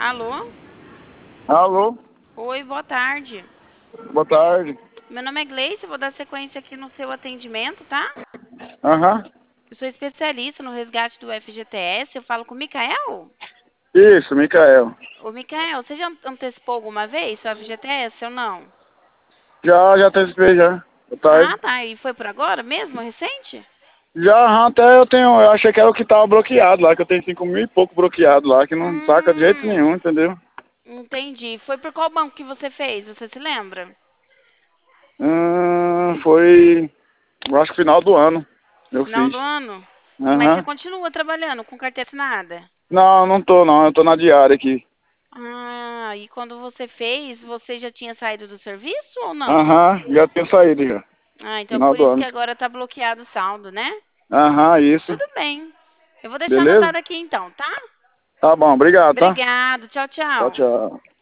Alô? Alô, Oi, boa tarde. boa tarde. Meu nome é Gleice, vou dar sequência aqui no seu atendimento, tá? Aham. Eu sou especialista no resgate do FGTS, eu falo com o Micael? Isso, Micael. Ô, Micael, você já antecipou alguma vez seu FGTS ou não? Já antecipei já. Boa Ah, tarde. tá. E foi por agora mesmo, recente? Já, até eu achei que era o que tava bloqueado lá, que eu tenho 5 mil e pouco bloqueado lá, que não saca de jeito Hum, nenhum, entendeu? entendi. Foi por qual banco que você fez? Você se lembra? Foi, eu acho que final do ano eu Final fiz. do ano? Mas você Aham. continua trabalhando com carteira assinada? Não, não tô não, eu tô na diária aqui. Ah, e quando você fez, você já tinha saído do serviço ou não? Aham, já tenho saído já, Ah, então final por do isso que ano. agora tá bloqueado o saldo, né? Aham, isso. Tudo bem. Eu vou deixar Beleza? anotado aqui então, tá? Tá bom, obrigado, tá? Obrigado. Tchau, Tchau, tchau. tchau.